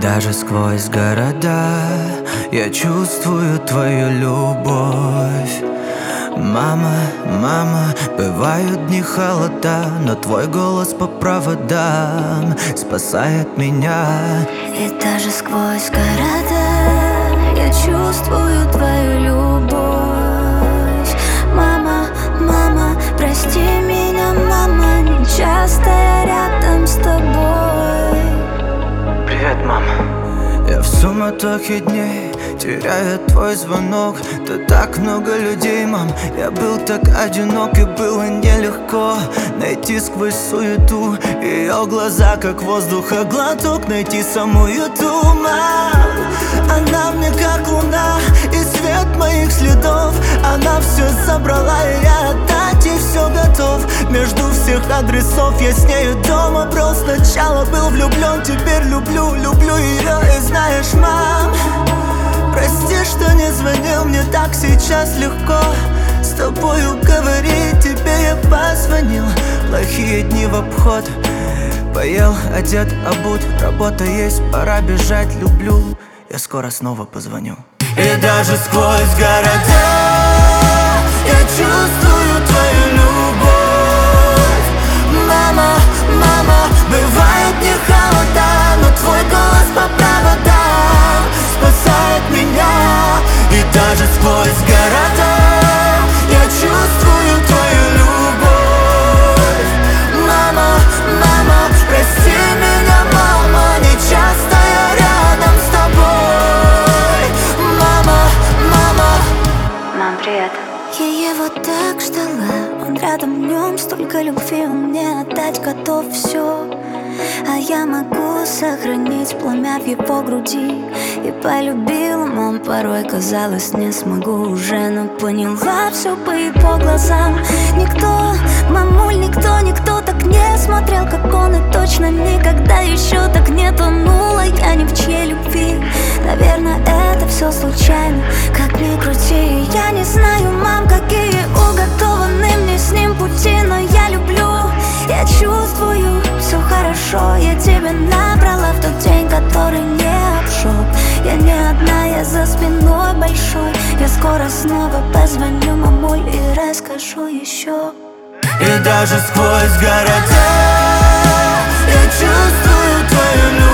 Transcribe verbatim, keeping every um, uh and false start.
даже сквозь города я чувствую твою любовь. Мама, мама, бывают дни холода, но твой голос по проводам спасает меня. И даже сквозь города я чувствую твою любовь. Мама, мама, прости меня, мама, не часто я рядом с тобой. Привет, мама. Я в суматохе дней теряю твой звонок. Ты так много людей, мам. Я был так одинок, и было нелегко найти сквозь суету ее глаза, как воздуха глоток, найти самую ту, мам. Она мне как луна и свет моих следов. Она все забрала, и я отдать ей все готов. Между всех адресов я с нею дома брел. Сначала был влюблен, теперь люблю, люблю ее. И знаешь, мам, прости, что не звонил, мне так сейчас легко с тобою говорить. Тебе я позвонил, плохие дни в обход. Поел, одет, обут, работа есть, пора бежать, люблю. Я скоро снова позвоню. И даже сквозь города я чувствую твою любовь. Мама, мама, бывает не холода, но твой голос по проводам спасает меня. И даже сквозь города я чувствую твою любовь. Мама, мама, прости меня, мама, не часто я рядом с тобой. Мама, мама. Мам, привет. Я его так ждала, он рядом, в нем столько любви, он мне отдать готов все. А я могу сохранить пламя в его груди. И полюбила, мам, порой казалось, не смогу уже, но поняла все по его глазам. Никто, мамуль, никто, никто так не смотрел, как он, и точно никогда еще так не тонула я ни в чьей любви. Наверное, это все случайно, как ни крути. Я не знаю, мам, какие уготованы мне с ним пути, но я люблю, я чувствую, все хорошо. Я тебя набрала в тот день, который не обшел. Я не одна, я за спиной большой. Я скоро снова позвоню, мамуль, и расскажу еще. И даже сквозь города я чувствую твою любовь.